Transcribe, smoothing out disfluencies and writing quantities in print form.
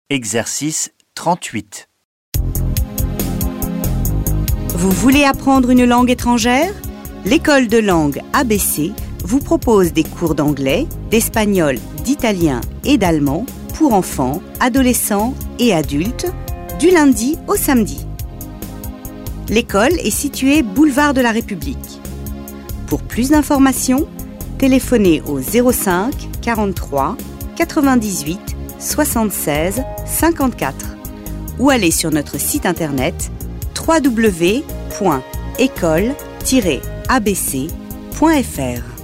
Exercice 38. Vous voulez apprendre une langue étrangère ? L'école de langue ABC vous propose des cours d'anglais, d'espagnol, d'italien et d'allemand pour enfants, adolescents et adultes du lundi au samedi. L'école est située boulevard de la République. Pour plus d'informations, téléphonez au 05 43 98 76 54 ou allez sur notre site internet www.école-abc.fr.